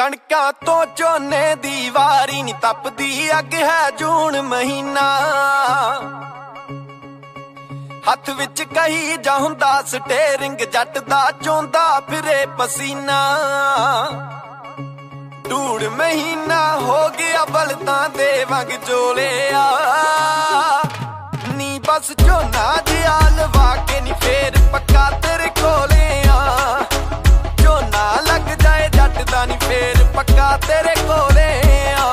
कणकां तो झोने दी वारी नी तपदी अग है जून महीना। हथ विच कही जा हुंदा स्टेरिंग जट दा चोंदा फिरे पसीना। ढूढ़ महीना हो गया बलदां दे वंग जोलिया नी बस झोना जिहा लवा के नी फेर पक्का तेरे कोले आ। झोना लग जाए जट दा नी फेर पक्का तेरे कोले आ।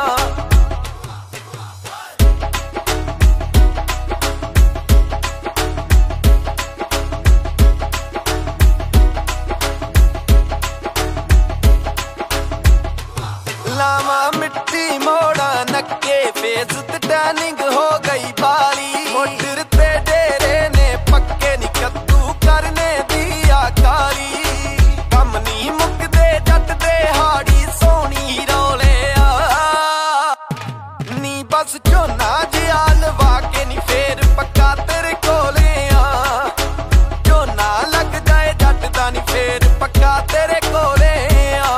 लावा मिट्टी मोड़ा नक्के फेस ते टैनिंग हो गई बाली। मोटर ते डेरे ने पक्के नी कद्दू करने दिया काली। कम नी मुकदे जट दे हाड़ी सोनी रोले आ नी बस झोना जिहा लवा के नी फेर पक्का तेरे कोले आ। झोना लग जाए जट दा नी फेर पक्का तेरे कोले आ।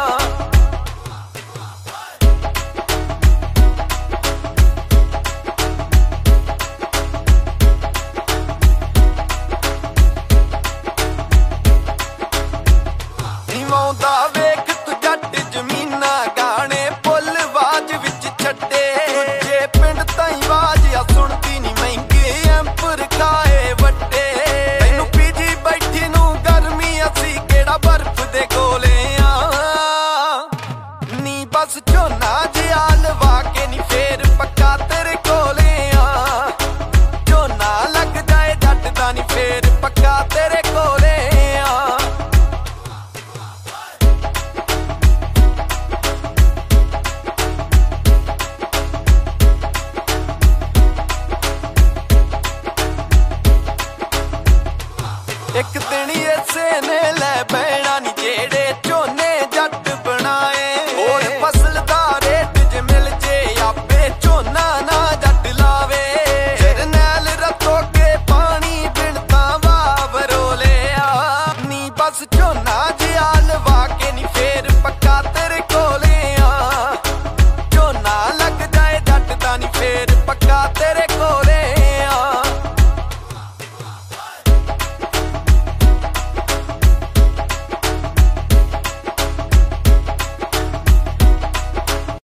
मौदा वेख तू जट जमीना गाने पुल वाज विच छड्डे। जे पिंड ताई वाज आ सुनदी नी महंगे एंपर खाए वड्डे। तैनू पीजी बैठी नू गर्मी असी केड़ा बर्फ दे कोले आ नी बस झोना जिहा लवा के नी फेर पक्का तेरे कोले आ। झोना लग जाए जट दा नी फेर पक्का तेरे कोले आ। एक दिन इसे ने लै बैणा नी